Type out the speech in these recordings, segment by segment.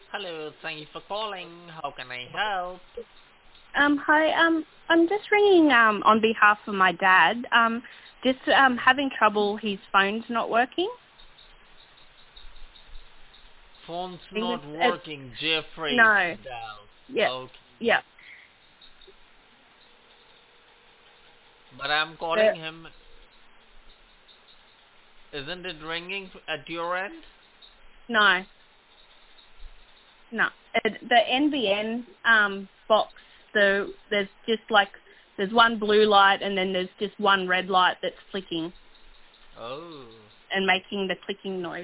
Hello, thank you for calling. How can I help? Hi. I'm just ringing on behalf of my dad. Just having trouble. His phone's not working. Phone's I think not it's working, Jeffrey no. Dow. Yeah. Okay, Yeah. but I'm calling him. Isn't it ringing at your end? No. No. The NBN box. There's just there's one blue light and then there's just one red light that's flicking Oh, and making the clicking noise.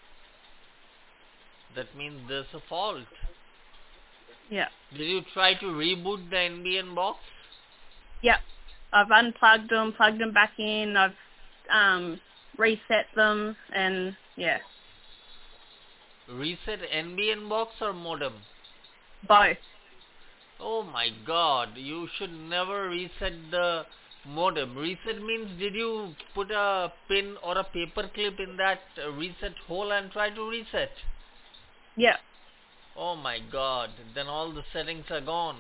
that means there's a fault. Yeah. Did you try to reboot the NBN box? Yep. I've unplugged them, plugged them back in. I've reset them, and yeah, Reset NBN box or modem? both. Oh my god, you should never reset the modem. Reset means did you put a pin or a paper clip in that reset hole and try to reset? Yep. Oh my god, then all the settings are gone.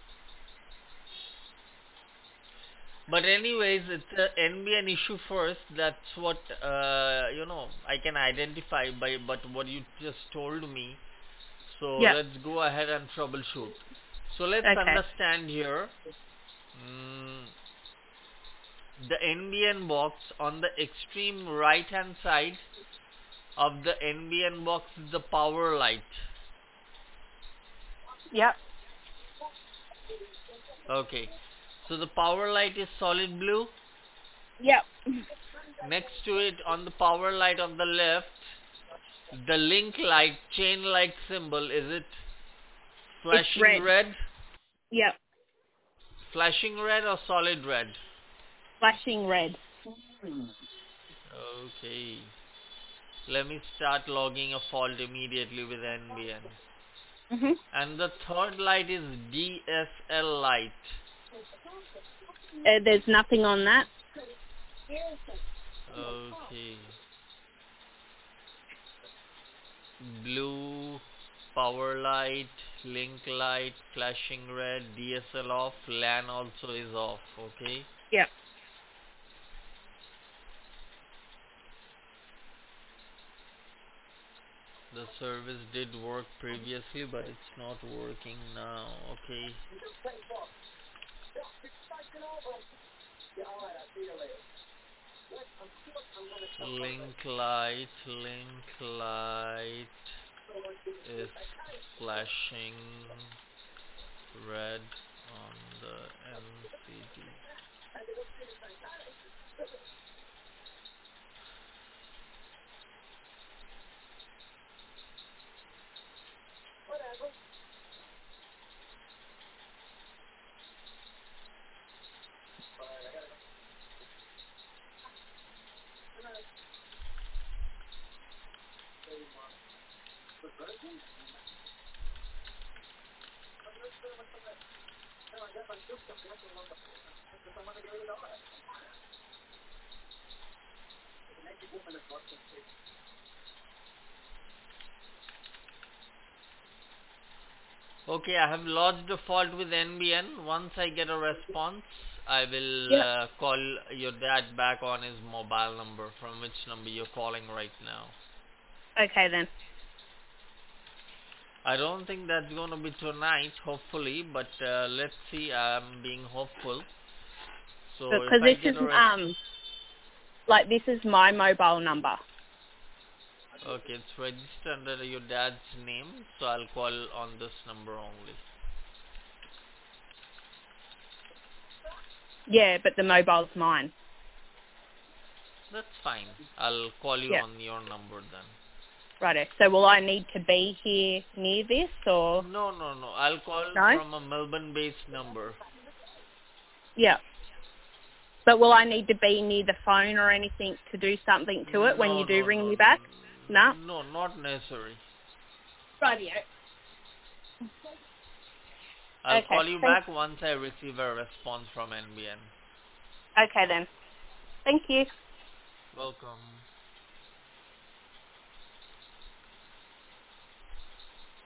But anyways, it's a NBN issue first. That's what I can identify by but what you just told me. So Yep. let's go ahead and troubleshoot. So let's Okay. understand here. Mm, the NBN box on the extreme right hand side of the NBN box is the power light. Yep. Okay. So the power light is solid blue. Yep. Next to it on the power light on the left, the link light, chain light symbol, is it It's flashing red. red? Yep. Flashing red or solid red? Flashing red. Okay. Let me start logging a fault immediately with NBN. Mhm. And the third light is DSL light. There's nothing on that. Okay. Blue, power light, link light, flashing red, DSL off, LAN also is off. Okay. Yep. The service did work previously, but it's not working now. Okay. Link light is flashing red on the MCD. Okay, I have lodged a fault with NBN. Once I get a response, I will Yep. call your dad back on his mobile number, from which number you're calling right now. Okay then. I don't think that's going to be tonight, hopefully, but let's see. I'm being hopeful. So if Because I this get is a response, this is my mobile number. okay, it's registered under your dad's name, so I'll call on this number only. Yeah, but the mobile's mine. That's fine. I'll call you Yeah. on your number then. Righto. So will I need to be here near this or No, no, no. I'll call no? from a Melbourne-based number. Yeah. But will I need to be near the phone or anything to do something to it when No, you do no, ring no, me back? No? no, not necessary. Rightio. I'll Okay. call you Thank. back once I receive a response from NBN. Okay then. Thank you. Welcome.